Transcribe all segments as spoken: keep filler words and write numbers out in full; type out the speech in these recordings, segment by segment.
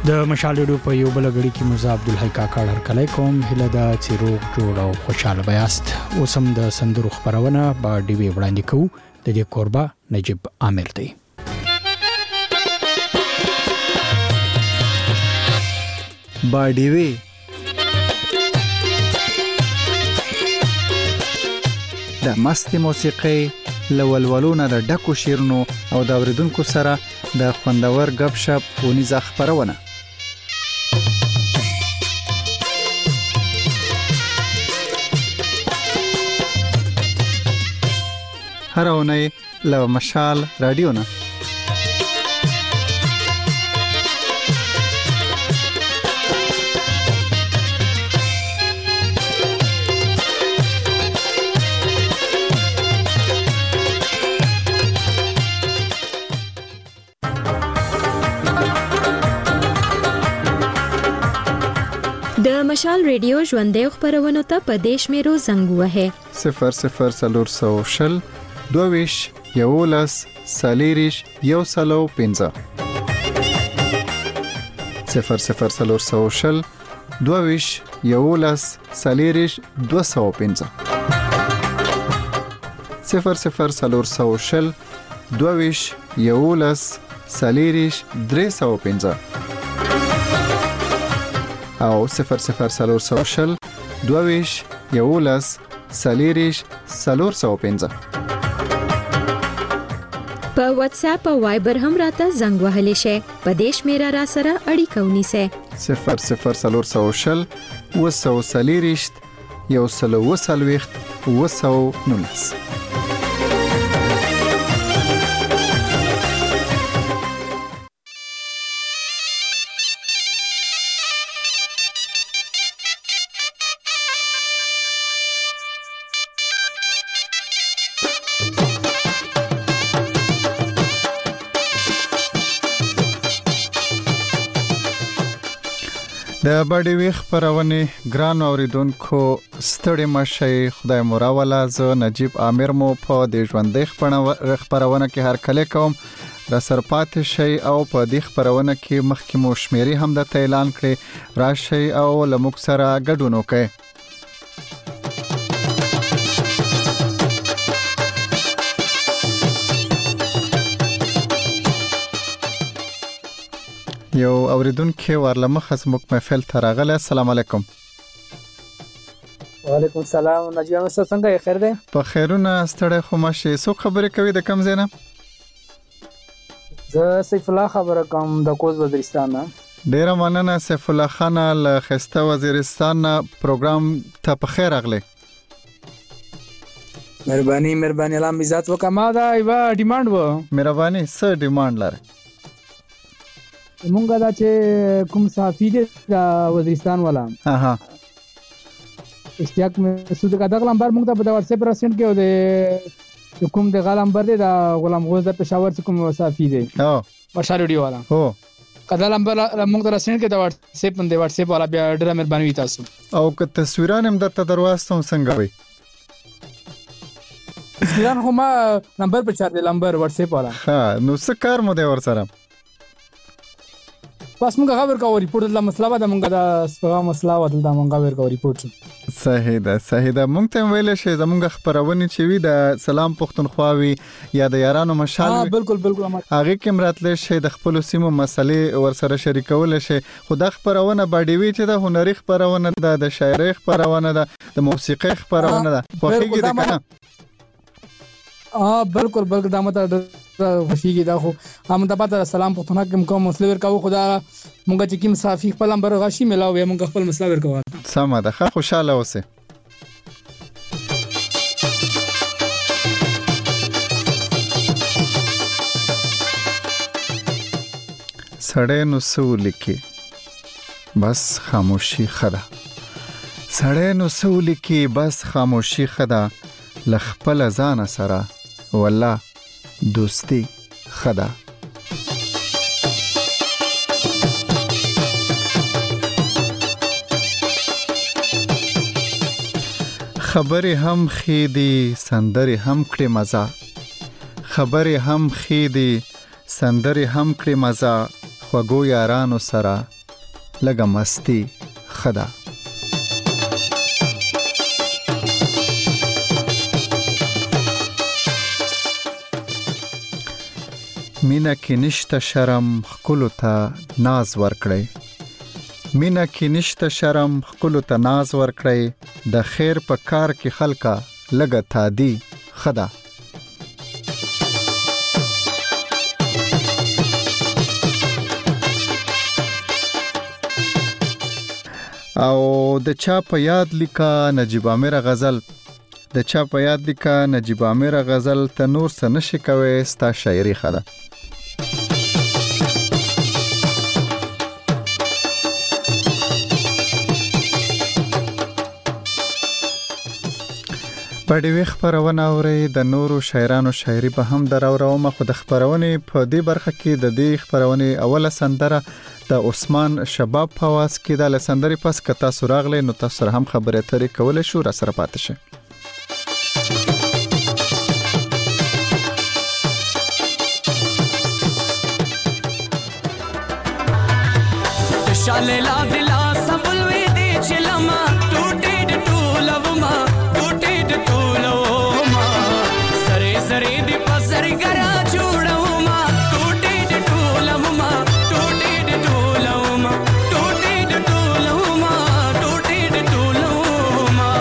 د مشال ډو په یو بل غړي کې مرزا عبدالحی کاکړ هرکلی کوم هله دا چې روغ جوړ او خوشاله بیاست. اوس هم د سندرو خبرونه با ډي وی وړاندې کوو. د دې کوربه نجیب عامر دی. با ډي وی د مست موسیقي لولولونه د ډکو شیرونو او د اوریدونکو سره د خوندور غب شپ ونیزه خبرونه. هر اونۍ له مشال رادیو نه د مشال ریډیو ژوندې خبرونه ته په دیش میرو زنګ وهه صفر صفر سلور سو شل دویش یولس سالیریش یو سلو پنځه صفر صفر سلور سو شل دویش یولس سالیریش دو سو پنځه صفر صفر سلور سو شل دویش یولس سالیریش درې سو پنځه او صفر صفر سلور سو شل دویش یولس سالیریش سلور سو پنځه. په واتس اپ او وایبر هم راته زنګ وهلی شي. په دیش میرا را سره اړیکه ونیسه صفر صفر سلور سو شل وسو سالیریش یو سلو وسلويخت وسو نونس. د باډي وی خبرونه ګران اوریدونکو ستړي مشه خدای موراوله ز نجیب عامر مو په د ژوندې خبرونه کې هر کله کوم را سرپات شي او په دې خبرونه کې مخکې مو شمیري هم د اعلان کړي راشي او لمک سره ګډون وکړي. یو اوریدونکو ورلمه خصمک محفل تراغله. السلام علیکم. وعلیکم السلام. نجیب عامر څنګه خیر دی؟ په خیرونه ستړی خو مشه سو خبرې کوي د کم زینه. زه سیف الله خبره کوم د کوز وزیرستان نه. ډیره مننه سیف الله خان له خسته وزیرستان پروګرام ته په خیر اغله. مهرباني مهرباني الله عزت وکما دا یو ډیماند و. مهرباني څه ډیماند لري؟ مونږه دا چې کوم صحافي دی د وزیرستان والا اها اشتیاق مسعود کا دغه نمبر مونږ ته په واتس اپ رسېند کې او د کوم د غلام نمبر دی د غلام غوز د پېښور څخه کوم صحافي دی او مشال ویډیو والا هو کدا نمبر مونږ ته رسېند کې د واتس اپ د واتس اپ والا بیا ډېر مهرباني تاسو. او که تصویران هم د تدروستم څنګه وي؟ تصویران هم نمبر په چار دی نمبر واتس اپ والا. ها نو څه کار مو دی ور سره؟ بس موږ خبر کوو ریپورت د مسله ده موږ د سپغه مسله ودل د موږ خبر کوو ریپورت. صحیح ده صحیح ده. موږ ته ویل شي زموږ خبرونه چې وي د سلام پښتونخوا وي یا د یارانو مشال ها بالکل بالکل هغه کې مراتله شي د خپل سیمو مسلې ور سره شریکول شي. خو د خبرونه باډي وی چې د هنري خبرونه ده د شاعري خبرونه ده د موسیقي خبرونه ده خو هیڅ ده کنه. اه بالکل بالکل دا مته خوشيږي دا خو هم د پاتې سلام پښتونخوا کوم کوم مسله ورکاو خدا مونږ چې کوم صافي خپل نمبر غشي ملاو یا مونږ خپل مسله ورکاو. سم ده ښه خوشاله اوسه. سړی نو سول کې بس خاموشي خدا سړی نو سول کې بس خاموشي خدا لخپل ځان سره والله دوستی خدا. خبرې هم خېدي سندرې هم کړې مزه خبرې هم خېدي سندرې هم کړې مزه خوږو یارانو سره لګه مستی خدا. مینا کې نشته شرم خکلو ته ناز ورکړی. مینا کې نشته شرم خکلو ته ناز ورکړی. د خیر په کار کې خلکا لګه تادی خدا. او د چا په یاد لیکا نجیب امیر غزل د چا په یاد لیکا نجیب امیر غزل ته نور څه نشي کوي ستا شاعري خدا. په دې خبرونه اوري د نورو شاعرانو شاعري به هم دراوروم. خو د خبرونه په دې برخه کې د دې خبرونه اوله سندره د عثمان شباب په واس کې د لسندري پس کتا سراغله نو تاسو هم خبره ترې کول شو را سره پاتې شه. شاله لا دلا سبلوي دي چلما ټوټه د ټولوما ټوټه د ټولوما سره سره دي پسر ګرا جوړوما ټوټه د ټولوما ټوټه د ټولوما ټوټه د ټولوما ټوټه د ټولوما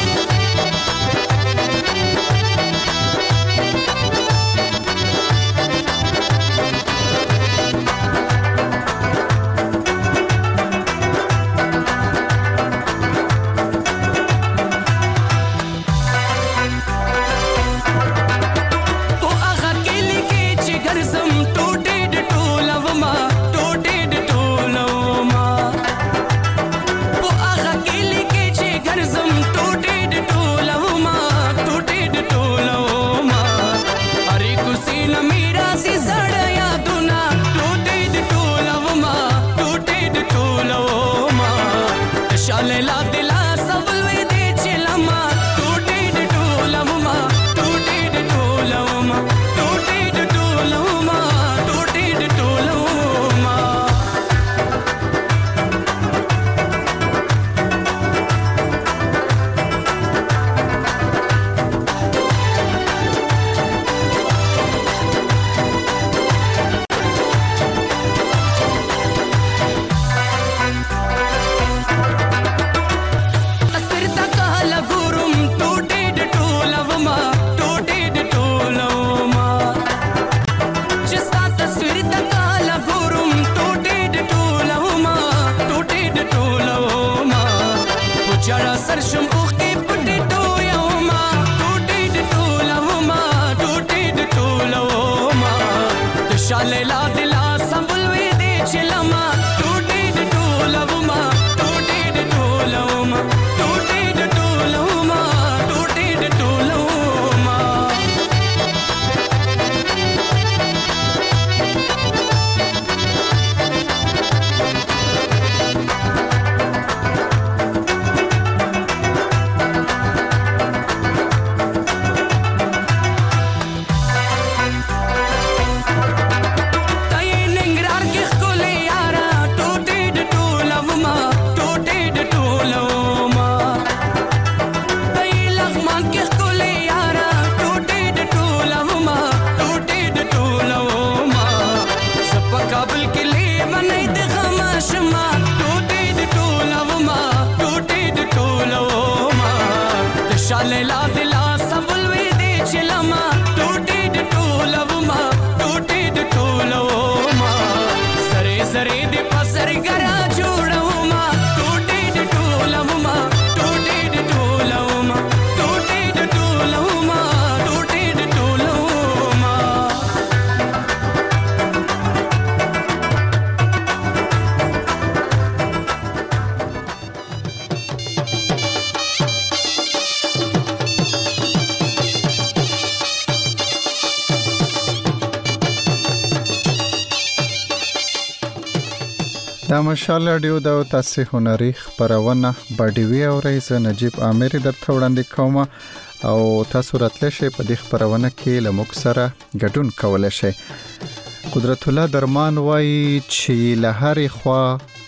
دا مشال رادیو د تاسو هنري خبرونه باډیوي او رئیس نجیب امیر درته وړاندې کوم او تاسو راتلی شئ په دې خبرونه کې له موږ سره ګډون کولی شئ. قدرت الله درمان وایي چې له هرې خوا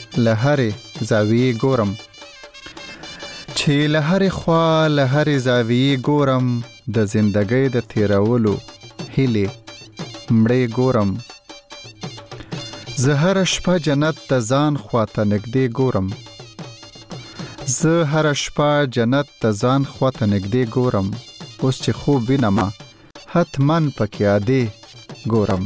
لهره زاویه ګورم چې لهره خوا لهره زاویه ګورم د زندګۍ د تیرولو هیله مړې ګورم زه هر شپه جنت ته ځان خواته نږدې ګورم زه هر شپه جنت ته ځان خواته نږدې ګورم اوس چې خوب وینم حتمن پکې عادي ګورم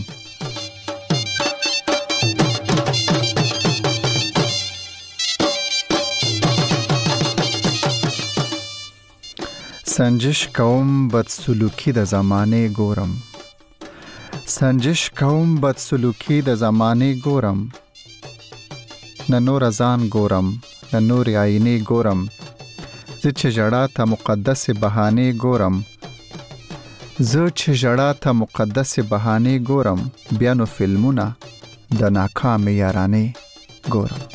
سنجش کوم بد سلوکی د زمانه ګورم سنجش کوم بد سلوکی د زمانه ګورم نه نور ځان ګورم نه نور عینې ګورم زه چې جړا ته مقدس بهانه ګورم زه چې جړا ته مقدس بهانه ګورم بیا نو فلمونه د ناکام یارانه ګورم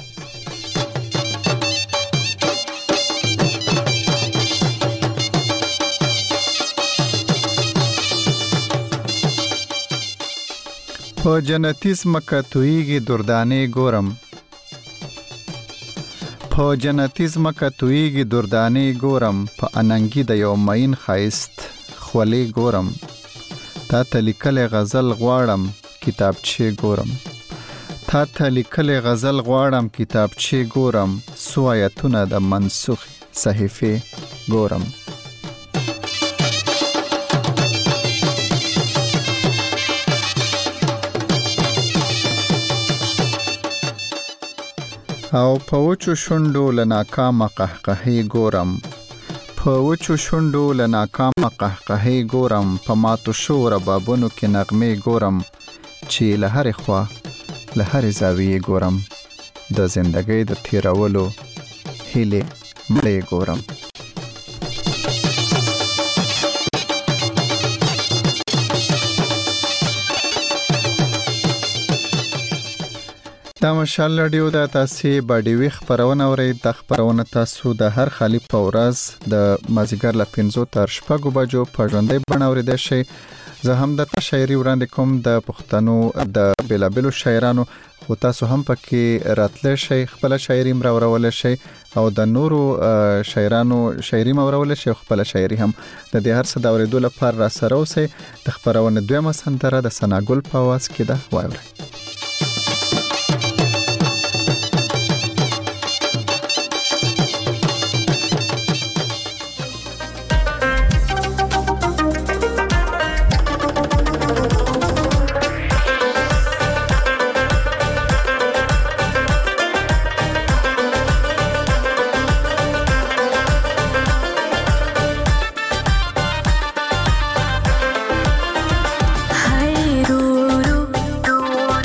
په جنتی زمکه تویږي دردانې ګورم په جنتی زمکه تویږي دردانې ګورم په اننګي د یو مین خایست خولې ګورم تا ته لیکلې غزل غواړم کتابچې ګورم تا ته لیکلې غزل غواړم کتابچې ګورم څو آیتونه د منسوخ صحیفې ګورم او په وچو شونډو له ناکامه قهقهې ګورم په وچو شونډو له ناکامه قهقهې ګورم په ماتو شو ربابونو کې نغمې ګورم چې له هرې خوا له هرې زاویې ګورم د زندګۍ د تیرولو هیلې مړې ګورم دا مشال رادیو د تاسې باډیوي خبرونه اورئ د خبرونه تاسو د هر خالي په ورځ د مازیګر له پنځو تر شپږو بجو په ژوندۍ بڼه اورېدای شئ زه هم د شاعري وړاندې کوم د پښتنو د بېلابېلو شاعرانو خو تاسو هم پکې راتلی شئ خپله شاعري م راورولی شئ او د نورو شاعرانو شاعري م اورولی شئ او خپله شاعري هم د دې هر څه د اورېدو لپاره را سره اوسئ د خبرونې دویمه سندره د ثناګل په اواز کې ده واورئ Hey, do, do, do.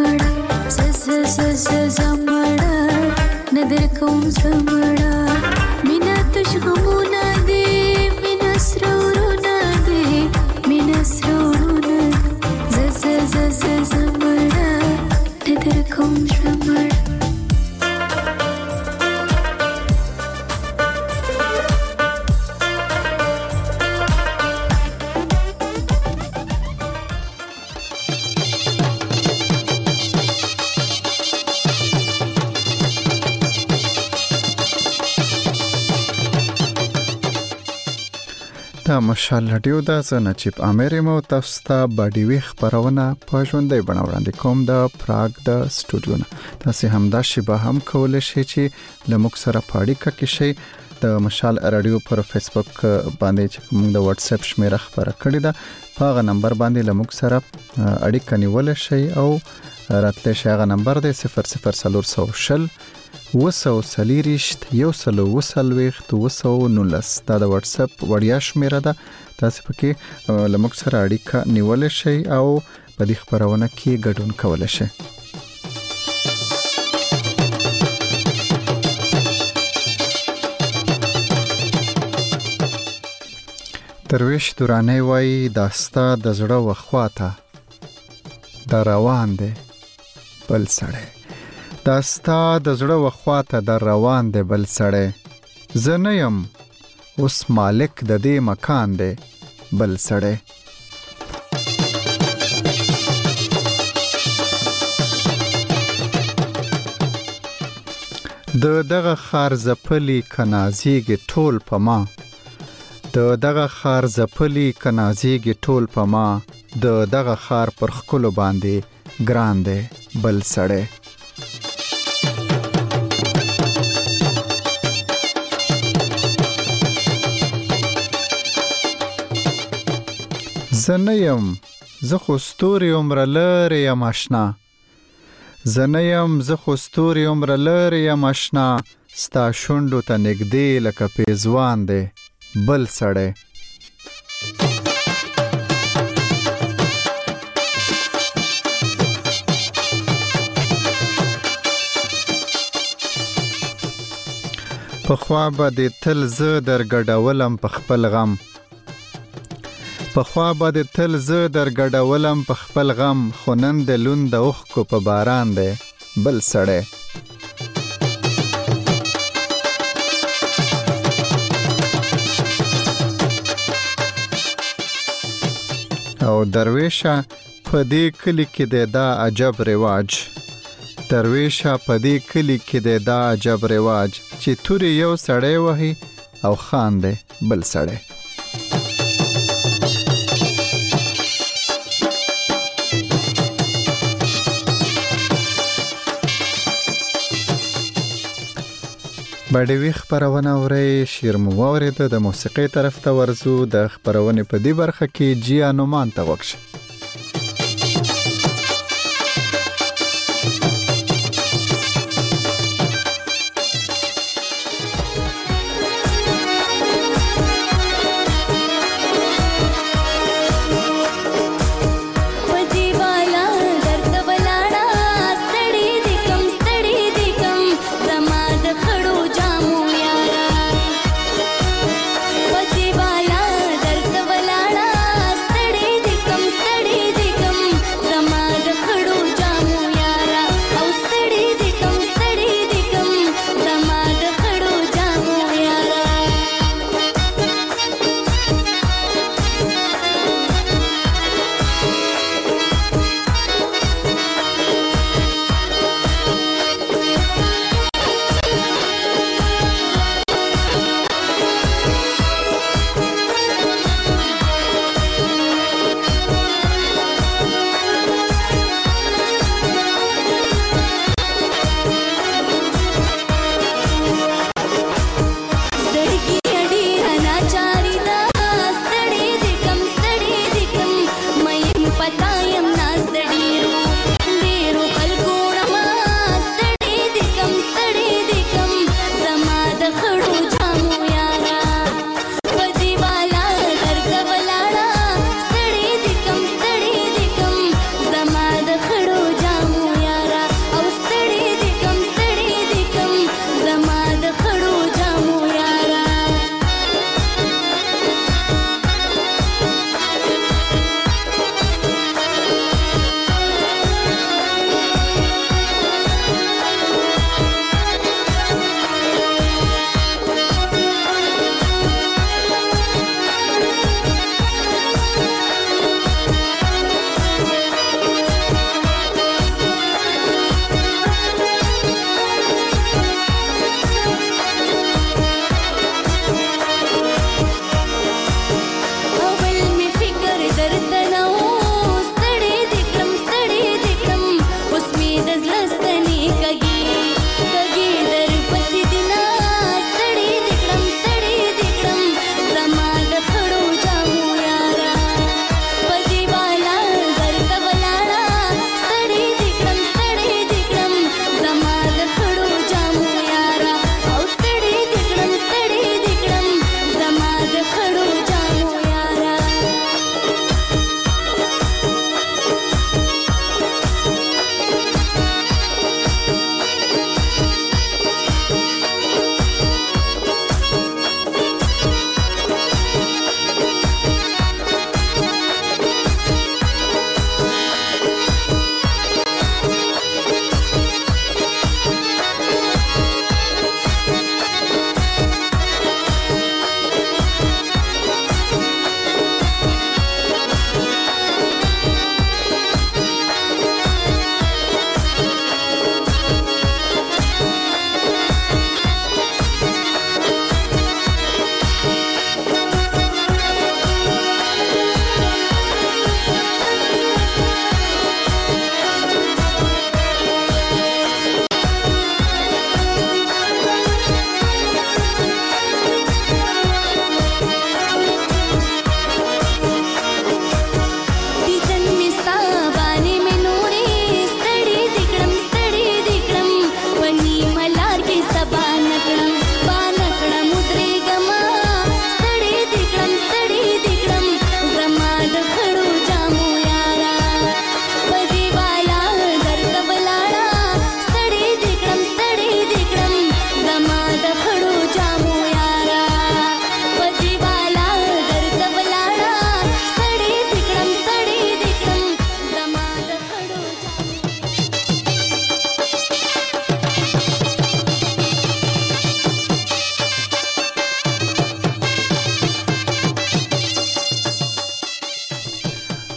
زمړه ز ز ز ز زمړه ندر کوم زمړه مینا تشغمونه دې مینا سرورونه دې مینا سرورونه ز ز ز ز زمړه ندر کوم زمړه دا مشال رادیو دا زه نجیب عامر یم او تاسو ته باډي وی خبرونه په ژوندۍ بڼه وړاندې کوم د پراګ د سټوډیو نه. تاسو همدا شیبه هم کولای شئ چې له موږ سره په اړیکه کې شئ. د مشال رادیو پر فیسبوک باندې چې موږ د واتس اپ شمیره خبره کړې ده په هغه نمبر باندې له موږ سره اړیکه نیول شئ او راتللی شئ. هغه نمبر دی صفر صفر څلور سوه شل وسو سلیریشت یو سلو وسلويخت وسو نولس. دا د واتس اپ وړیا شمیره ده. تاسو پکې له موږ سره اړیکه نیول شئ او په دې خبرونه کې ګډون کولای شئ. درویش دورانی وای داستا د زړه وخواته د روان دی بل سړی داستا د زړه وخواته د روان دی بل سړی زه نه یم اوس مالک د دې مکان دی بل سړی. د دغه خار زپلی کنازیږي ټول په ما د دغه خار زپلی کنازیږي ټول په ما د دغه خار پر خکلو باندې ګران دی بل سړی. زه نه یم زه خو ستوري عمره لرې یم اشنا زه نه یم زه خو ستوري عمره لرې یم اشنا ستا شونډو ته نږدې لکه پیزوان دی بل سړی. پخوا به دې تل زه در ګډولم په خپل غم پخوا به د تل زه در ګډولم په خپل غم خو نن د لوند د اوښکو په باران دی بل سړی. او درویشه په دې کلی کې دی دا عجب رواج درویشه په دې کلی کې دی دا عجب رواج چې تورې یو سړی وهي او خان دی بل سړی. باډي وی خبرونه اوري شیر مو اورید د موسیقي طرف ته ورزو. د خبرونه په دې برخه کې جیا نومان ته وکړي. Come stay.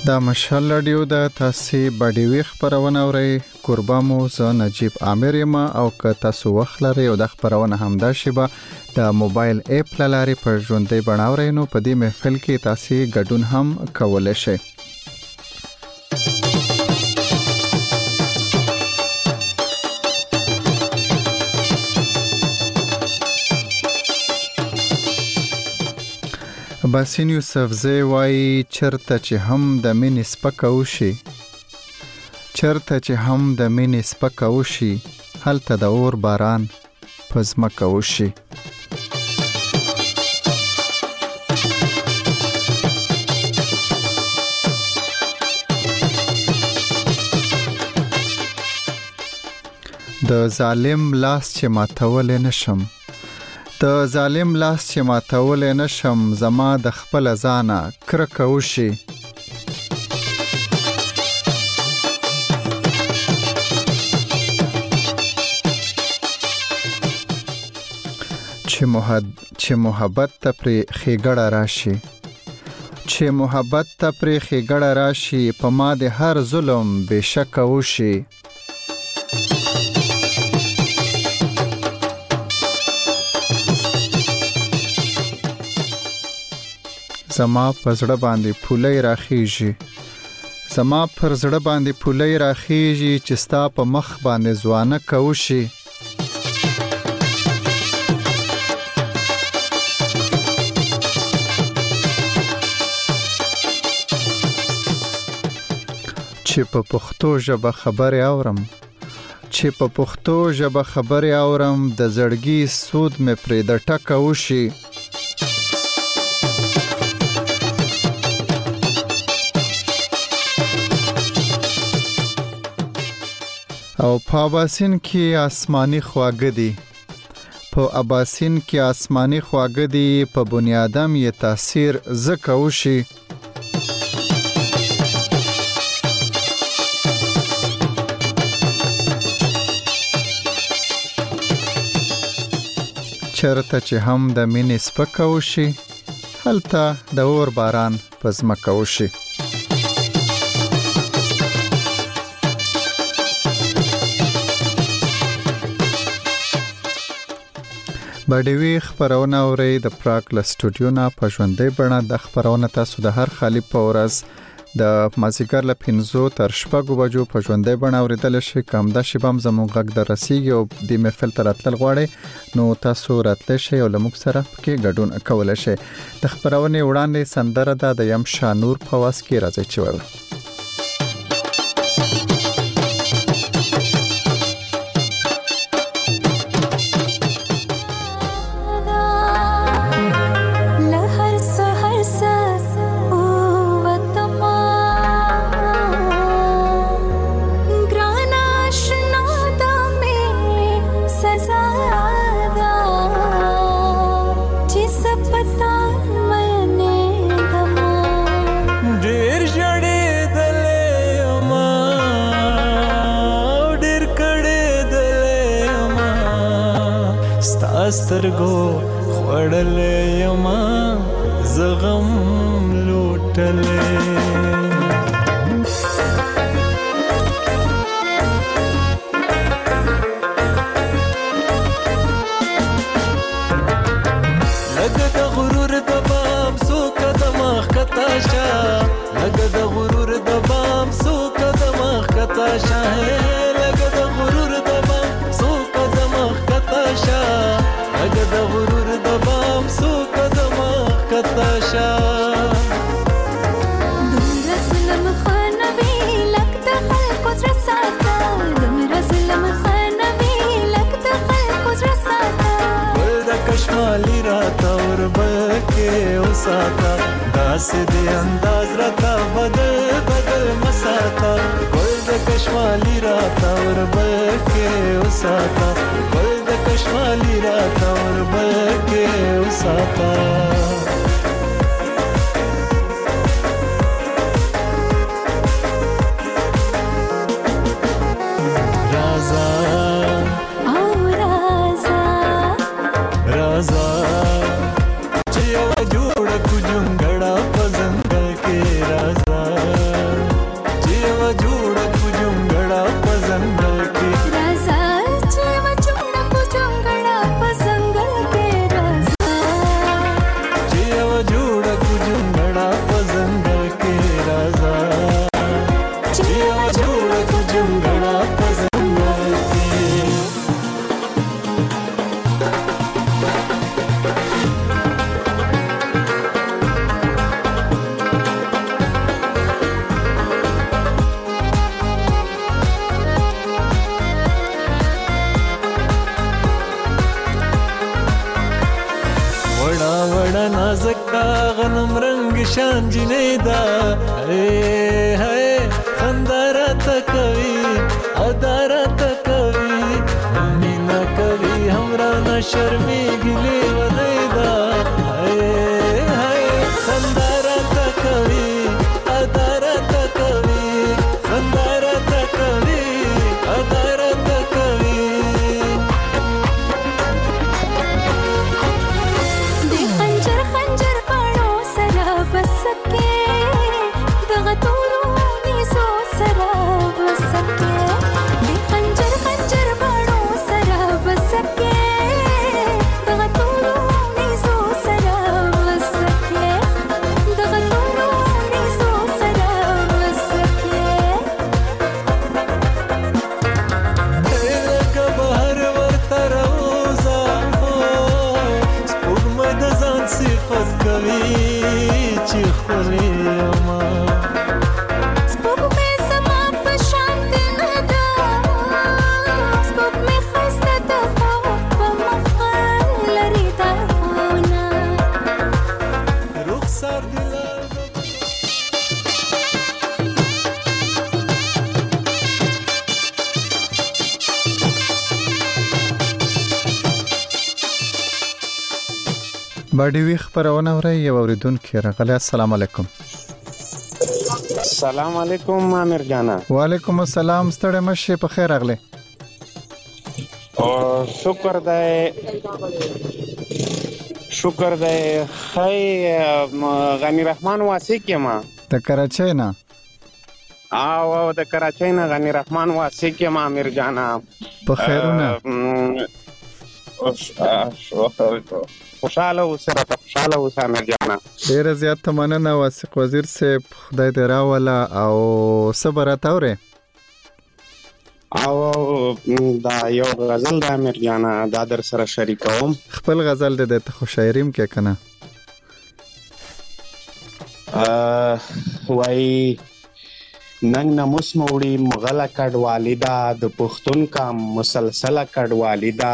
دا مشال رادیو د تاسو باډي خبرونه اوري قربا مو ز نجيب عامر ما او که تاسو وخلره او د خبرونه همدا شیبه د موبایل اپ لاري پر ژوندۍ بناوري نو په دې محفل کې تاسو ګډون هم کولای شئ. باسین یوسف زی وای چرته چې هم د مینې سپکه وشي چرته چې هم د مینې سپکه وشي هلته د اور باران په ځمکه وشي. د ظالم لاس چې ماتولی نشم د ظالم لاس چې ماتولی نشم زما د خپل ځانه کرکه وشي. چې محبت چې محبت ته پرې ښېګړه راشي چې محبت ته پرې ښېګړه راشي په ما د هر ظلم بېشکه وشي. زما پر زړه باندې پولۍ راخیږي زما پر زړه باندې پولۍ راخیږي چې ستا په مخ باندې ځوانه کوشي. چې په پښتو ژبه خبرې اورم چې په پښتو ژبه خبرې اورم د زړګي سود مې پرې د ټکه وشي. او په اباسین کې آسمانی خواږه دي په اباسین کې آسمانی خواږه دي په بنیادم یې تاثیر زکه وشي. چرته چې هم د مینې سپکه وشي هلته د اور باران په ځمکه وشي. باډي خبرونه اوري د پراګ له سټوډیو نه په ژوندۍ بڼه د خبرونه تاسو د هر خالي په ورځ د مازیګر له پنځو تر شپږو بجو په ژوندۍ بڼه اوریدل شي. کوم د شیبم زموږ غږ د رسیږي او د محفل تر اتل غواړي نو تاسو راتلی شئ او له موږ سره کې ګډون کولای شئ. د خبرونه وړاندې سندره ده د یم شانور په واس کې راځي چې وایي سترګو خوړلې یما زغم لوټلې لګ د غرور د بام سو قدم خطا شا لګ د غرور د بام سو قدم خطا شا لګ د غرور د بام سو قدم خطا شا لګ د غرور د بام سو قدم خطا شا دومره ظلم خانوي لک د خلکو زړه ساته دومره ظلم خانوي لک د خلکو زړه ساته ګل د کشمالي راته وربکې وساته داسې دې انداز راته بدل بدل مساته ګل د کشمالي راته وربکې وساته ګل د کشمالي راته وربکې وساته چې یو جوړ کو جونګړه په ځنګل کې راځه دا نازک دا غنم رنگ شان جنیدا هی هی خندارا تکوي ادارا تکوي مینا کوي همرا نه شرمېږي لیونی دا هی هی خندارا تکوي ادارا تکوي خندارا تکوي ادارا تکوي د خنجر خنجر پاڼو سره بسکه دغه ټولو نیزو سره بسکه د خنجر خنجر پاڼو سره بسکه دغه ټولو نیزو سره بسکه دغه ټولو نیزو سره بسکه لکه بهر ورته راوځه سپوږمۍ د ځان صفت کوي چې ښکلې یمه سپوږمۍ زما په شان دې نه ده سپوږمۍ ښایسته ده خو په مخه لري داغونه رخسار دې لار د باډي وی خبرونه اوري یو اوریدونکو راغلی. السلام علیکم. سلام علیکم امیر جانا. وعلیکم السلام. ستړی مشه په خیر راغلی. او شکر دی شکر دی خی غنی رحمان واسق یم. د کراچۍ نه او او د کراچۍ نه غنی رحمان واسق یم امیر جانا. په خیرونه خوشاله اوسه راته خوشاله اوسه امیر جانا. ډیره زیاته مننه واسق وزیر صاحب. خدای دې راوله او صبر اتاوره. او دا یو غزل د امیر جانا دا در سره شریکوم. خپل غزل دې د خو شاعریم کې کنه وای ننګ نموس موړي مغله کډوالی دا د پښتون کا مسلسله کډوالی دا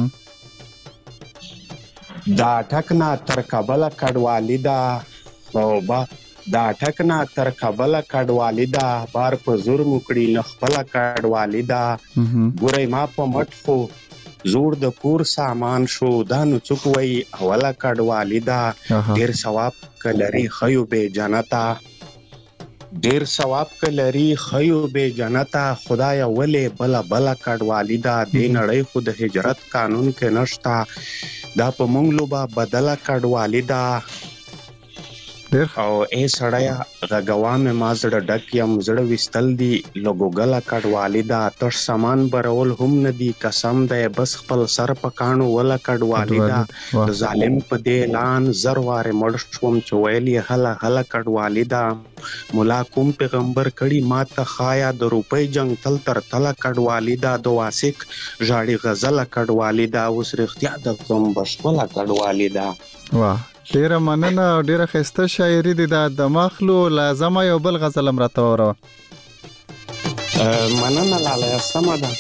دا ټکنا تر کابل کډوالی دا او با دا ټکنا تر کابل کډوالی دا بار په زور مکړي نخپل کډوالی دا ګورې ما په مټ خو زور د کور سامان شو دا نو څوک وای اوله کډوالی دا ډیر ثواب کلری خيو به جنتا ډیر ثواب کلری خيو به جنتا خدای ولې بلا بلا کډوالی دا د نړۍ خود هجرت قانون کې نشتا دا په مونږ لوبا بدلا کډوالی دا او ای سړیا غوام ما زړه ډک یم زړه وستل دی لوګوګلا کډوالی دا تر سامان برول هم ندی قسم ده بس خپل سر پکانو ولا کډوالی دا ظالم په دې اعلان زرواره مړ شوم چویلی هلا هلا کډوالی دا مولا کوم پیغمبر کړي ما ته خایا د روپۍ جنگ تل تر تل کډوالی دا د واسق ژاړي غزل کډوالی دا اوس رښتیا د کوم بشپلا کډوالی دا. واه ډیره مننه او ډیره خسته شاعري دي دا د مخلو لازم یو بل غزل امرته وره. مننه لاله سم ده.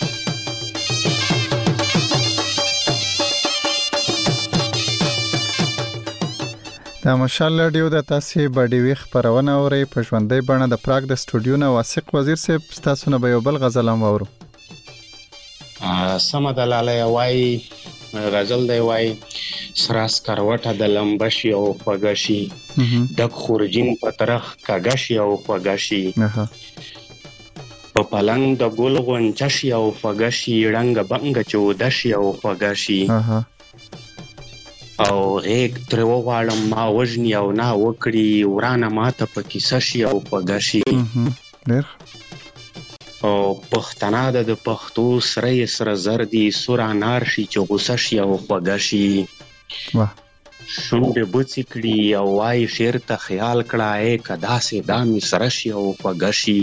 دا ماشاءالله ډیو د تاسو باډي وی خبرونه اوري په ژوندۍ بڼه د پراګ د سټوډیو نه واسق وزیر صاحب تاسو نه به یو بل غزل هم اورو. سم ده لاله وای غزل دی وای سراس کروټه د لمبشي او خوګشي د خورجین په طرف کاګشي او خوګشي په پلنګ د ګل غونچشي او خوګشي رنګ بنګ چودشي او خوګشي او غیګ تر وغواړم ما وژني او نا وکړي ورانه ماته په کیسه شي او خوګشي ډېر او پښتنه د پښتو سره سره زردي سور انار شي چې غوسه شي او خوګشي واه شونډه بوڅی کړي او وای شعر ته خیال کړه اے کدا سي دامي سره شي او خوګشي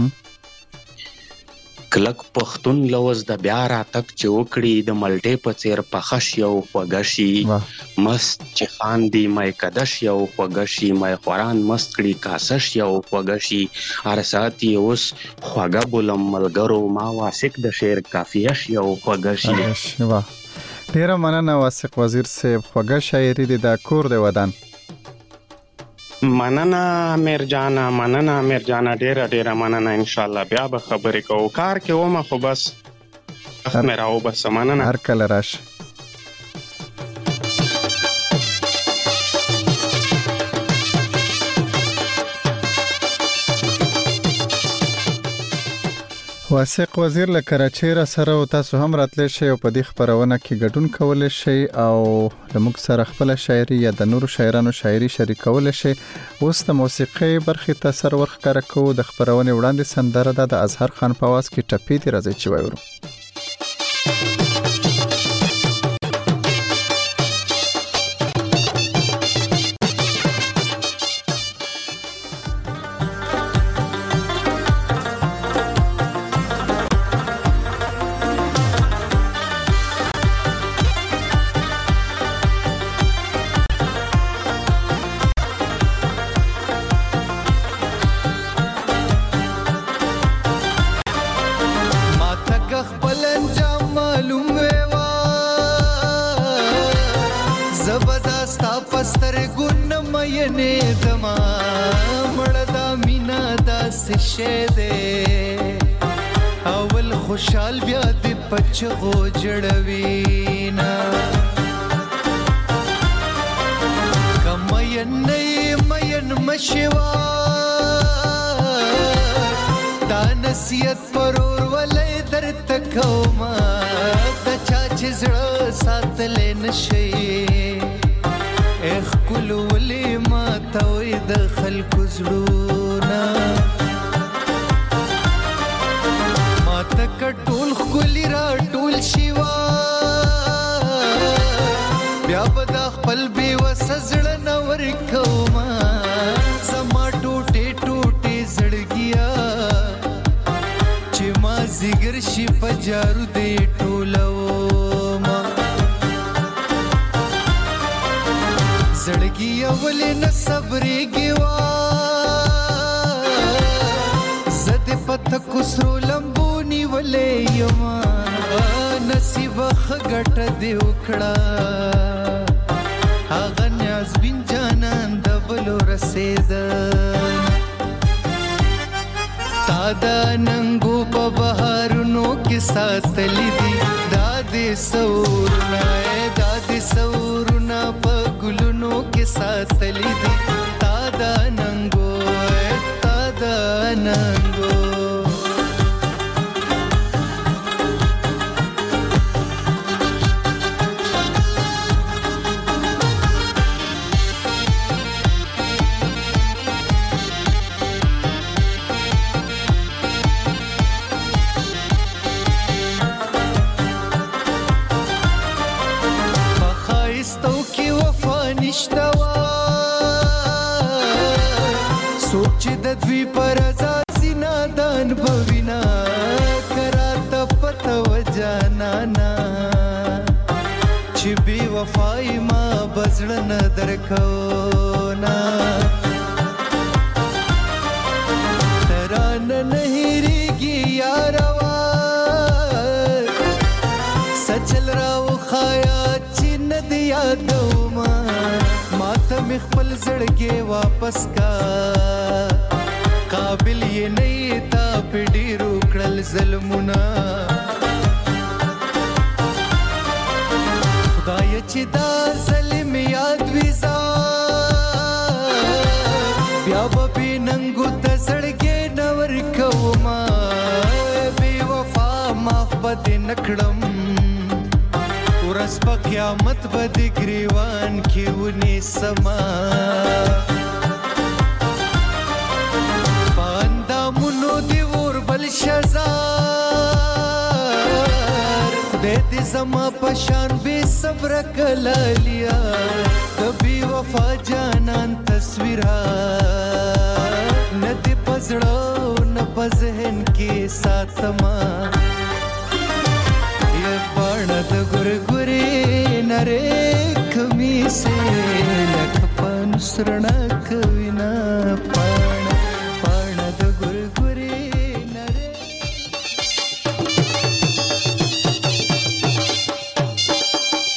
کلک پښتون لوز د بیا را تک چې وکړي د ملټې په څیر پخشي او خوګشي مست چې خان دی مې کدشي او خوګشي مې قران مست کړي کاسش او خوګشي ارساتي اوس خوګه بولم ملګرو ما واسق د شعر کافیه شي او خوګشي. واه ډیره مننه واثق وزیر صاحب، خوږه شاعري د کور د ودان. مننه امیر جان، مننه امیر جان، ډیره ډیره مننه. ان شاء الله بیا به خبرې کوو. کار کې ومه خو بس وخت مې راو بس. مننه، هر کله راشه. واثق وزیر له کراچۍ را سره او تاسو هم راتلی شئ او په دې خپرونه کې ګډون کولی شئ او له موږ سره خپله شاعري یا د نورو شاعرانو شاعري شریکولی شئ. اوس د موسیقۍ برخې ته سر ورښکاره کوو. د خپرونې وړاندې سندره ده د اظهر خان په آواز کې ټپې دي. راځئ چې واورو. اول خوشحال بیا د پچغو جړوینا کمین نه مین مشوا دا نصیحت پرور ولې در تکوما د چا چې زړه ساتلې نشي اخ کول ولې ما توي د خلکو زړونه ټول خلی را ټول شیوا بیا بدا خپل بي وسزړه نور کوما زما ټوټه ټوټه زړګیا چې ما زیګر شي پجارو دې ټولو ما زړګیا ولې نه صبرېږي زد پته کوسرو لمبو نیولې یما نصیب خګټ دی وکړه هغه نیاز بین جانان د بلو رسید تا دا ننګو په بهارونو کې ساتلې دي دا دې سورنا دا دې سورنا په ګلونو کې ساتلې دي تا دا ننګو تا دا ننګو سوچ د دوی پر ازاسي نادان بوینا کرات پته وجانا چې بي وفای ما بزړن درکونا تران نهيږي یاروا سچل راو خایا چې ند یادوما ماته خپل زړګي واپس کا قابل یې نه تا پډی روکړل ظلمونه خدای چې دا ظلم یاد ویزا بیا به ننګو ته زړګي نور کوما بي وفا معاف بد نکړم ورځ په قیامت به د ګریوان کې ونی سما پاندامونو دی ور بل شزار خدای دې زما پشان بے صبر کلالیا د بي وفا جانان تصویرا نه دې پزړو نه پزهن کې ساتما د ګورګوري نره کمی سه لک پن سرنا کوینا پان پان د ګورګوري نره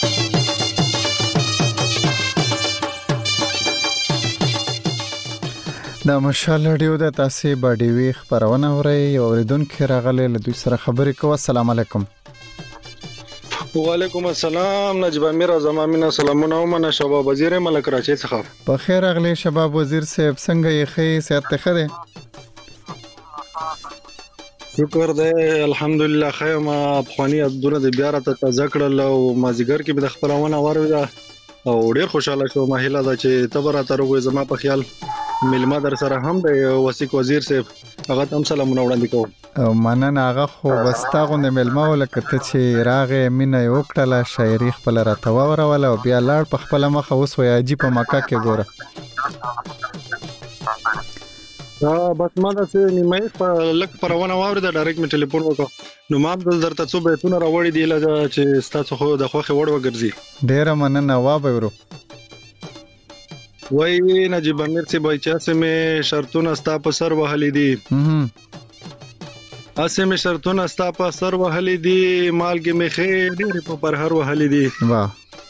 دا مشال رادیو د تاسو باندې وی خبرونه اوري او اوریدونکو راغلي له دوی سره خبرې کوو. السلام علیکم. وعلیکم السلام. نجیب امیر زمامینه سلامونه ومنه. شباب وزیر ملک راچی څخه په خیر اغلی. شباب وزیر صاحب څنګه یې خې صحت ته خره؟ شکر دی الحمدلله. خیر ما افغاني دونه د بیا راته تازه کړل او مازیګر کې به د خبرونه وروي او ډیر خوشاله شوم. مهله دا چې تبر اتر وګ زما په خیال ملما در سره هم د وسیق وزیر صاحب هغه تم سلامونه وړاندې کوم. او مننه. هغه خو وستا غونډه ملما ولکته چې راغې مینه یو کړله شاعري خپل راته وروله او بیا لاړ په خپل مخه اوس وای اجي په مکه کې ګوره. دا بس ما دا چې نیمه په لک پرونه واور د ډایرکټ می ټلیفون وکړ نو ما د درته څو بیتونه راوړی دی لږه چې ستاسو خو د خوخه وړ وګرځي. ډیر مننه. وا به ورو وای نجیب امیر سی بای چا سمه شرطونه ستا په سر وهلې دي اسه می شرطونه ستا په سر وهلې دي مالګه می خیر ډیر په پر هر وهلې دي. واه.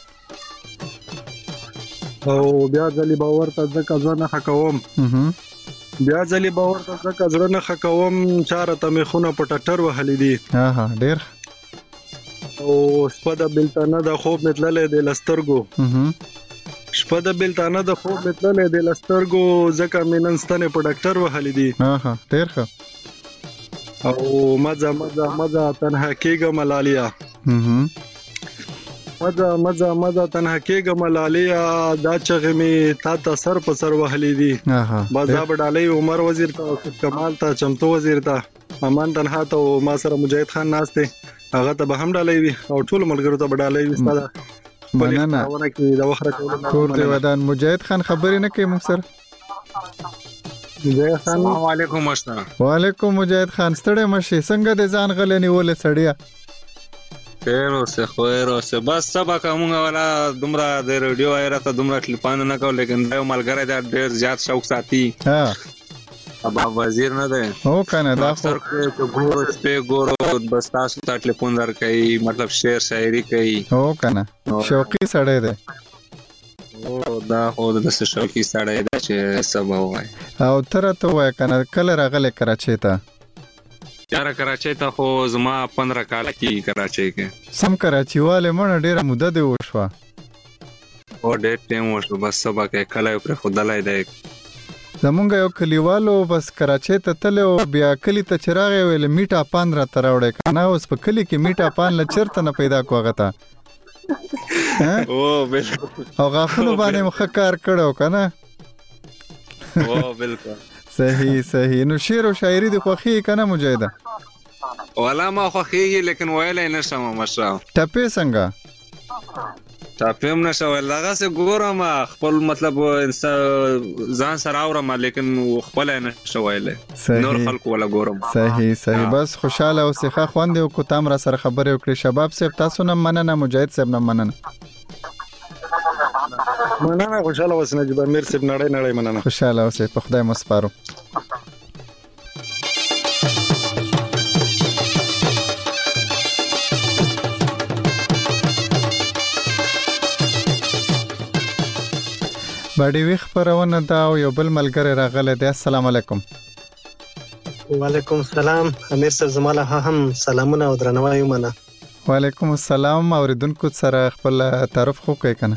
او بیا ځلی باور ته ځکه ځنه حکوم بیا ځلی باور ته ځکه ځنه حکوم چاره ته می خونه په ټټر وهلې دي. ها ها ډیر. او سپدا بلتانه د خوب متللې د لسترګو شپه د بلتانه د خوب متللې د لسترګو ځکه میننستنه په ډاکټر وهلې دي. ها ها ډیر ښه. او مزه مزه مزه تنها کېګه ملالیا مزه مزه مزه تنها کېګه ملالیا دا چغې می تا ته سر په سر وهلې دي. بازا بډالې عمر وزیر ته کمال ته چمتو وزیر ته امان تنها ته ما سره مجاهد خان ناشته هغه ته به هم ډالې وي او ټول ملګرو ته بډالې وي. ساده مننه. کور دی ودان. مجاهد خان خبرې نه کوي موږ سره. مجاهد خان السلام علیکم مشتاق. وعلیکم مجاهد خان. ستړی مشي څنګه د ځان غلې نیولې سړیا؟ خیر اوسه خیر اوسه بس سبا کومه ولا دومره د ریډیو ایرته دومره ټلیفون نه کو لیکن دا ملګری دا ډیر زیات شوق ساتي. ها ابا وزیر نه دی او کنه دا سر کې ګورو سپه ګورو بس تاسو ته ټلیفون درکې مطلب شعر شاعري کوي. او کنه شوقي سړی دی. او دا خو د شوقي سړی دی چې سبا وای. او تر ته وای کنه کله راغله کراچۍ ته؟ یاره کراچۍ ته خو زما پندرہ کال کې کراچۍ کې سم کراچۍ والے مونږ ډیره موده دی وشوه. او ډېر ټیم وشو بس سبا کې کله پر خدای دی. زمونږ یو کلیوالو بس کراچۍ ته تلو بیا کلی ته چراغ ویل میټا پان را تراوړې کنه اوس په کلی کې میټا پان ل چرته نه پیدا کوغه. او بالکل او غاخونو باندې مخ کار کړو کنه. او بالکل صحیح صحیح. نو شعر او شاعري د خوخي کنه مجاهده؟ ولا ما خوخيږي لیکن ویلای نشم مشرا. ټپه څنګه؟ ټاپم نشو لغه سه ګورم خپل مطلب ځان سره اورم لیکن خپل نه شویلې نور خلق ولا ګورم. صحیح صحیح. بس خوشاله او سخه خوند او کو تام را سره خبرې وکړي. شباب صاحب تاسو نه مننه. مجاهد صاحب نه مننه. مننه. خوشاله اوسئ نجیب امیر صاحب. نړۍ نړۍ مننه. خوشاله اوسئ. په خدای مو سپارو. باډي ویخ پرونه دا یو بل ملګری راغله دی. السلام علیکم. وعلیکم السلام. امیر صاحب زماله هم سلامونه او درناوی ومنه. وعلیکم السلام. اوریدونکو سره خپل تعارف خو کوي کنه.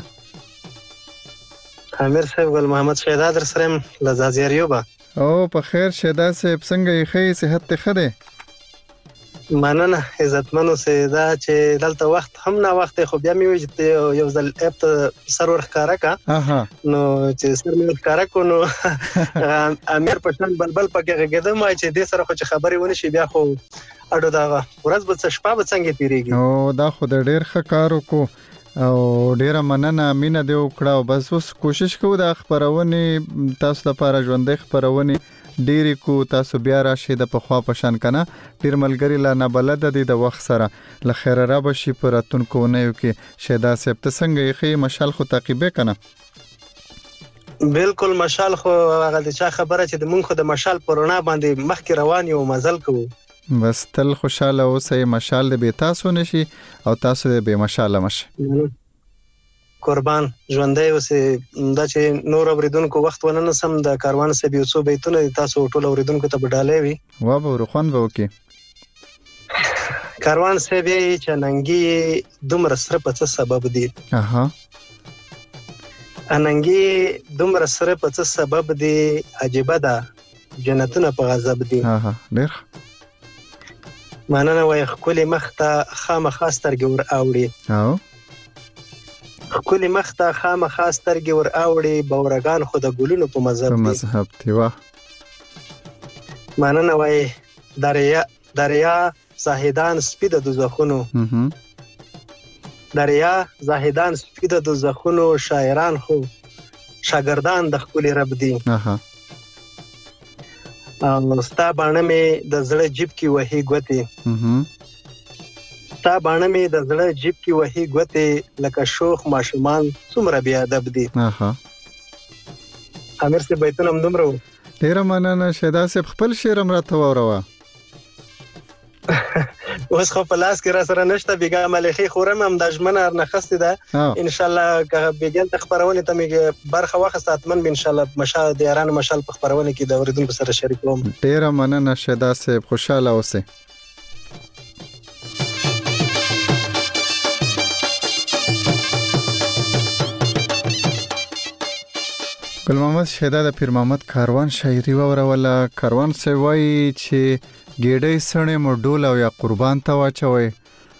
امیر صاحب ګل محمد شهدا در سره لزازیریو با. او په خیر شهدا صاحب څنګه یې خې صحت ته خده؟ مننه عزتمنو سه دا چې دلته وخت هم نه وخت خو بیا مې وځ یو ځل اپ ته سرور ښکارا کا نو چې سر مې ښکارا کو نو امیر پښتون بلبل پکې غږیدم چې دې سره خو چې خبرې ونی شي بیا خو اډو دا ورځ به شپه به څنګه تیریږي. او دا خو د ډیر ښه کارو کو او ډیره مننه مینه دی وکړه. بس اوس کوشش کوو د خبرونه تاسو لپاره ژوندۍ خبرونه ډیری کو تاسو بیا راشي د پخوا پشان کنه. ډیر ملګری لا نه بلد دي د وخت سره ل خیر را بشي پراتون کو نه یو کې شهدا صاحب ته څنګه یې مشال خو تعقیبه کنه. بالکل مشال خو هغه د چا خبره چې د مونږ خو د مشال پرونا باندې مخکې روان یو مزل کوو. بس تل خوشاله اوسئ. مشال د به تاسو نشي او تاسو د به مشاله مشي. قربان ژوندۍ اوسې. دا چې نور اوریدونکو وخت ونه نسم د کاروان صاحب یو څو بیتونه تاسو ټول اوریدونکو ته بدالې وي وا به روخان به وکي. کاروان صاحب یې چننګي دومره سره په څه سبب دی؟ اها اننګي دومره سره په څه سبب دی؟ عجيبه ده جنتونه په غضب دي. اها ډېر ماننه وای خپل مخته خامخا سترګې ور اوړي. او خپل مخته خامخا سترګې ور اوړي بورګان خو د ګلونو په مذهب په دي. مذهب دی وا ماننه وای دریا دریا زاهدان سپید د دوزخونو. اها دریا زاهدان سپید د دوزخونو شاعران خو شاګردان د خپل رب دي. اها او ستا باندې مې د زړه جيب کې وਹੀ غوتي. اها ستا باندې مې د زړه جيب کې وਹੀ غوتي لکه شوخ ماشومان څومره بیا ادب دي. اها امیر سے بیتونه هم دومره ډېر مننه. شهدا صاحب خپل شعر هم راته وروه. اوس خو په لاس کې را سره نشته. بیګا ملخي خورم هم د ژمنه نخسته ده ان شاء الله که بیګل تخبرونه ته میګه برخه واخه ساتمن ان شاء الله مشال د یاران مشال په خبرونه کې د اوریدونکو سره شریک کوم. ډېر مننه شهدا صاحب خوشاله اوسئ. ګل محمد شهدا د پیر محمد کاروان شاعري وروله. کاروان څه وایي چې ګېډۍ سړې مو ډول او یا قربان ته واچوي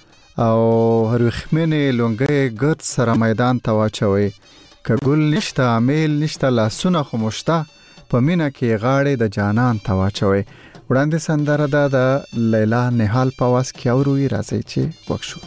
او هرخمنې لونګې ګرد سره میدان ته واچوي. که ګل نشته امیل نشته لاسونه خو مشته په مینه کې غاړې د جانان ته واچوي. وړاندې سندره ده د لیلا نهال په واس کې اوروي. راځي چې وښو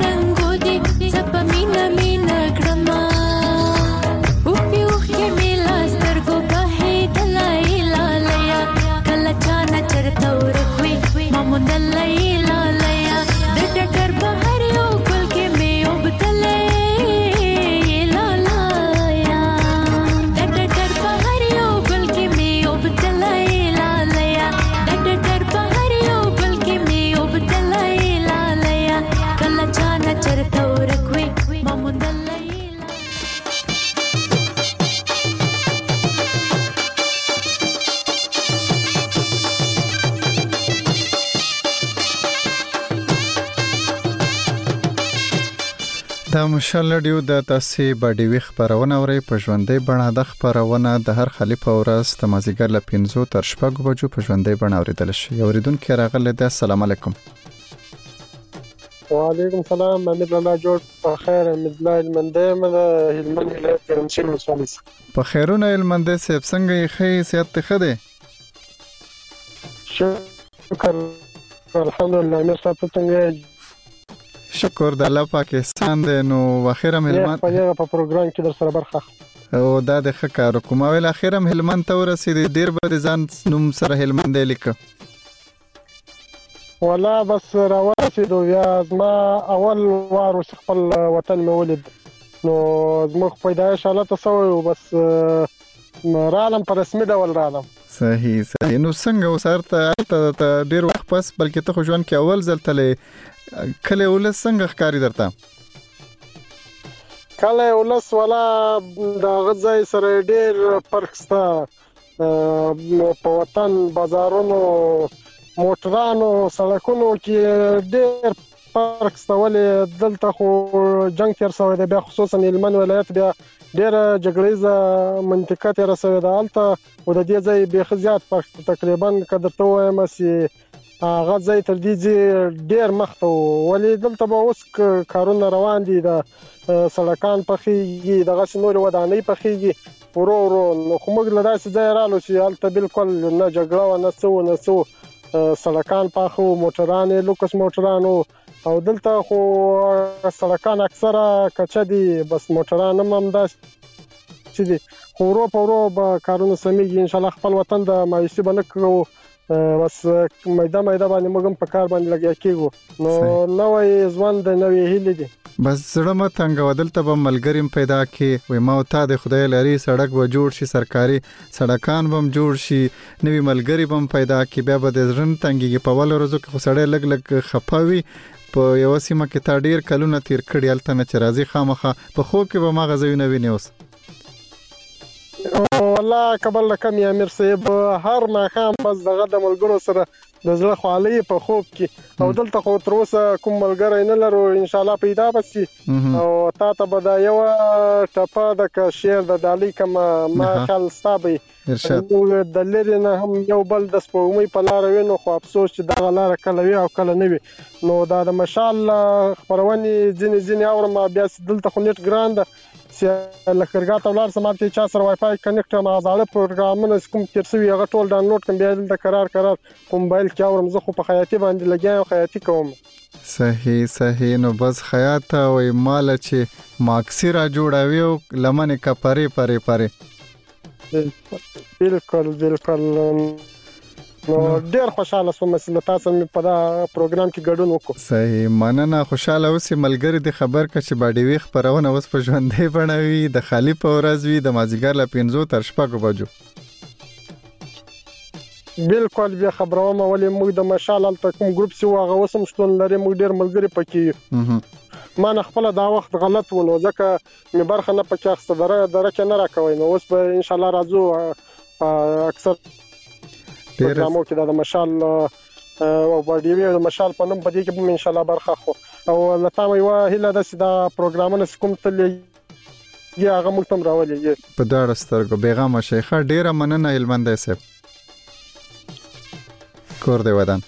مینا مینا کړما او په اوخ کې میلا مشال رادیو د تاسو باندې وی خبرونه اوري په ژوندۍ بڼه د خبرونه د هر خلیف اورس د مازیګر ل پنځو تر شپږ بجو په ژوندۍ بڼه اوریدل شي. اوریدونکو راغله د السلام علیکم. وعلیکم السلام. امید الله جوړ په خیر. امید الله المندې مده هلمند ولایت ګرمسیر ولسوالۍ په خیرونه هلمند سیب څنګه یې خې سیادت خده شکر الحمدلله. مې صاحب څنګه شکر د الله پاکستان د نو واخیرم هلمند په دغه په پروګرام کې در سره برخه او دا د خکار کوم ویل اخیرم هلمند ته ورسید ډیر به ځان نوم سره هلمند لیک ولا بس راوسیدو یا زما اول وار خپل وطن مې ولید نو زما پیدایش حالت سوی بس رالم په رسمي ډول رالم. صحیح صحیح. نو څنګه وسارته ته ډیر وخت پس بلکې ته خو ژوند کې اول ځل تلې کله ولس څنګه ښکاری درته کله ولس ولا د غځای سره ډیر فرق ستا په وطن بازارونو موټرانو سړکونو کې ډیر فرق ستا ولې دلته خو جنگ تیر شوی دی بیا خصوصا هلمند ولایت بیا ډیر جګړیزه منطقه تیر شوی ده هلته او د دې ځای بیخي زیات فرق تقریبا که درته وایم چې هغه ځای تر دې ځای ډیر مخته ولې دلته به اوس کارونه روان دي د سړکان پخېږي دغسې نورې ودانۍ پخېږي ورو ورو نو خو موږ له داسې ځایه رالو چې هلته بالکل نه جګړه وه نه څه و نه څه و سړکان پاخه وو موټران یې لوکس موټران وو او دلته خو سړکان اکثره کچه دي بس موټران هم همداسې دي خو ورو په ورو به کارونه سمیږي انشاءالله خپل وطن د مایوسي به نه کوو بس میده میده باندې موږ هم په کار باندې لګیا کېږو نو نوی ژوند د نوې هیلې دي بس زړه مه تنګوه دلته به ملګري هم پیدا کړې وایي ما او تا د خدای لري سړک به جوړ شي سرکاري سړکان به هم جوړ شي نوي ملګري به هم پیدا کړي بیا به د زړه نه تنګېږي په اولو ورځو کې خو سړی لږ لږ خفه وي په یوه سیمه کې تا ډېر کلونه تیر کړي هلته نه چې راځي خامخا په خوب کې به هماغه ځایونه وینې اوس والله کبل لکم یا امیر صاحب هر ماښام بس دغه د ملګرو سره د زړه خوالۍ په خوب کې او دلته خو تر اوسه کوم ملګری نه لرو انشاءالله پیدا به شي او تا ته به دا یوه ټپه ده که شعر د ډالۍ کمه ما خیال ستا به موږ د لرې نه هم یو بل د سپوږمۍ په لاره وینو خو افسوس چې دغه لاره کله وي او کله نه وي نو دا د مشال خپرونې ځینې ځینې اورم بیا دلته خو نیټ ګران ده لکرګاه ته ولاړ سم هلته چا سره وای فای کنیکټ یم هغه زاړه پروګرامونه چې کوم تېر شوي هغه ټول ډاونلوډ کړم بیا دلته قرار قرار په موبایل کې اورم زه خو په خیاطي باندې لګیا یم خیاطي کوم. صحیح صحیح. نو بس خیاط وای مال چې ماکسی را جوړوي او لمنې کپرې پرې پرې بالکل بالکل نو ډیر خوشاله سوم چې تاسو مې په دا پروګرام کې ګډون وکړو. صحیح مننه. خوشاله اوسې ملګری د خبر ک چې باډي وی خبرونه اوس په ژوندۍ بڼوي د خالی په ورځ وی د مازیګر ل پنځو تر شپږو بجو بالکل بیا خبروم ولې موږ د مشال الته کوم ګروپ سی واغه وسم شتون لري موږ ډیر ملګری پکې ما نه خپل دا وخت غلط ونه ځکه مې برخه نه پکې اخته دره درکه نه راکوي نو اوس به ان شاء الله راځو اکثر پروګرامو کې د مشال او باډي وی د مشال په نوم پدې کې به ان شاء الله برخه خو او لته مې وا هله د سیدا پروګرامونه کوم تلې یا هغه موږ تم راولې په دا سترګو پیغام شیخه ډیره مننه هلمند صاحب کور دی ودان.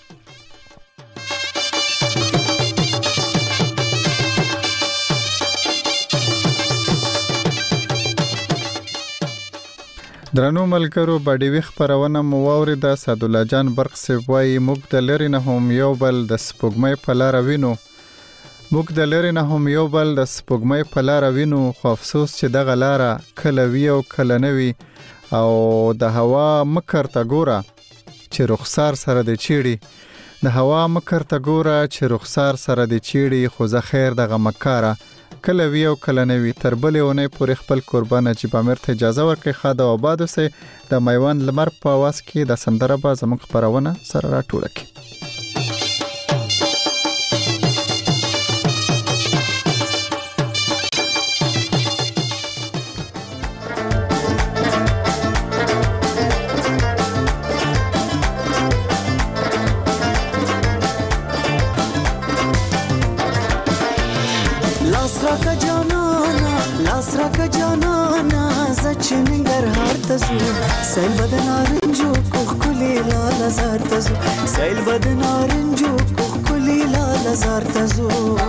درنو ملګرو باډي وی خبرونه مو واورېده سعدالله جان برق صاحب وایي موږ د لرې نه هم یو بل د سپوږمۍ په لاره وینو موږ د لرې نه هم یو بل د سپوږمۍ په لاره وینو خو افسوس چې دغه لاره کله وي او کله نه وي او د هوا مکر ته ګوره چې رخسار سره د چیړي د هوا مکر ته ګوره چې رخسار سره د چیړي خو زه خیر دغه مکاره کله وی او کله نه وي تر بلې اونۍ پورې خپل قربان نجیب عامر ته اجازه ورکړئ ښه د آباد اوسئ د میوند لمر په اواز کې د سندره به زموږ خپرونه سره راټوله کړي. لاس راکه جام لاس راکه جانانا زچ ننګرهار ته زو سیل بد نارنجو کوخ کلی لال زار ته زو سیل بد نارنجو کوخ کلی لال زار ته زو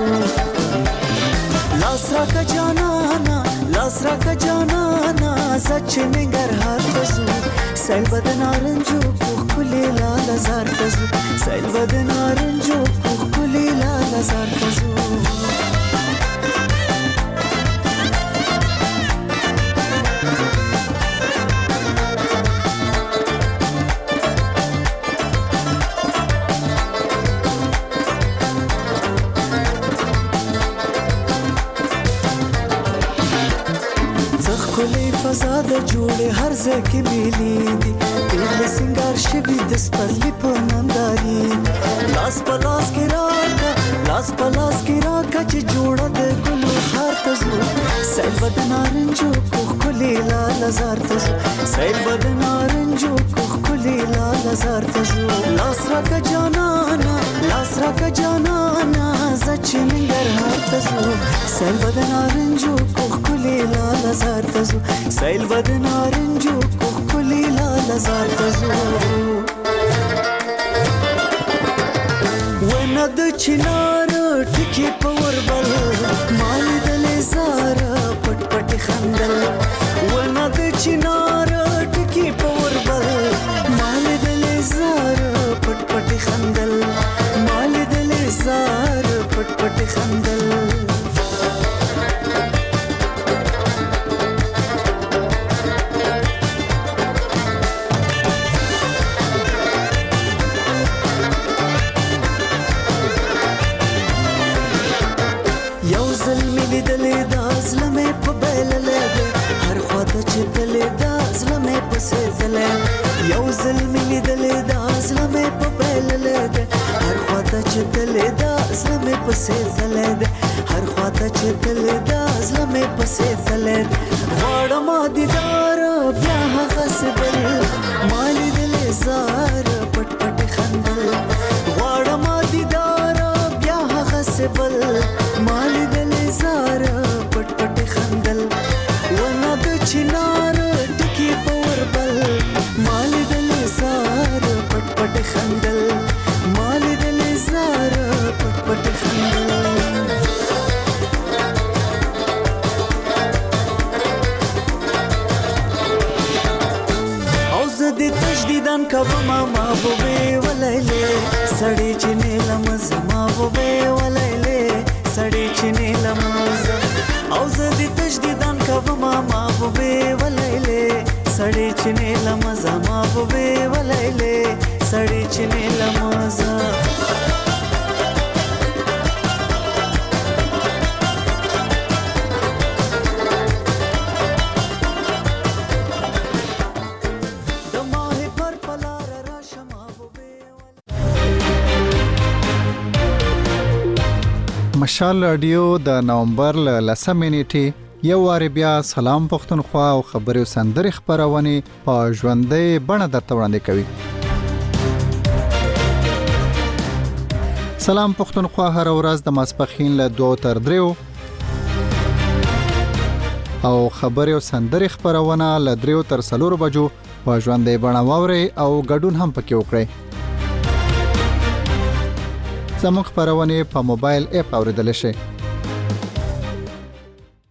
لاس راکه جانانا لاس راکه جانانا زچ ننګرهار ته زو سیل بد نارنجو کوخ کلی لال زار ته زو سیل بد نارنجو کوخ کلی لال زار ته زو فزاد جوړه هر ځای کې ملي دي پیغله سنگار شوی د سپرلی په ننداري لاس په لاس کې راکا لاس په لاس کې راکا چې جوړه د ګلو خار ته زو سیل بد نارنجو کوخ کلی لال زار ته زو سیل بد نارنجو کوخ کلی لال زار ته زو لاس راکا جانانا لاس راکا جانانا زچ ننګرهار ته زو سیل بد نارنجو کوخ کلی لال زار ته زو سیل بد نارنجو کوخ کلی لال زار ته زو ونه د چنار ټکی پور بل مال دل زار پټ پټ خندل ونه د چنار ټکی پور بل مال دل زار پټ پټ خندل مال دل زار پټ پټ خندل یو ظلم لیدلې دا ظلم په بل لده هر خواته چې دلې دا ظلم په سېدلې ده هر خواته چې دلې دا ظلم په سېدلې غواړم دیدار بیا هغه سبل مال دلې زار پټ پټ خندل غواړم دیدار بیا هغه سبل مال دلې زار پټ پټ خندل ونه د چنار ټکی پور بل مال دل زار پټ پټ خندل مال دل زار پټ پټ خندل او زه د تجدیدان کوم ما بوبه ولایله سړی چې نیلم زما بوبه ولایله سړی چې نیلم او زه د تجدیدان کوم ما بوبه ولایله سړی چې نیلم زما بوبه ولایله سړی چې نیلم زما مشال رادیو د نومبر ل لسمې نیټې یو وار بیا سلام پښتونخوا او خبري سندري خبرونه په ژوندۍ بڼه درته وړاندې کوي. سلام پښتونخوا هر ورځ د ماسپخین له دوه تر دریو او خبري سندري خبرونه له دریو تر څلورو بجو په ژوندۍ بڼه واوري او ګډون هم پکې وکړئ. زموږ خبرونه په موبایل اپ اوریدل شي.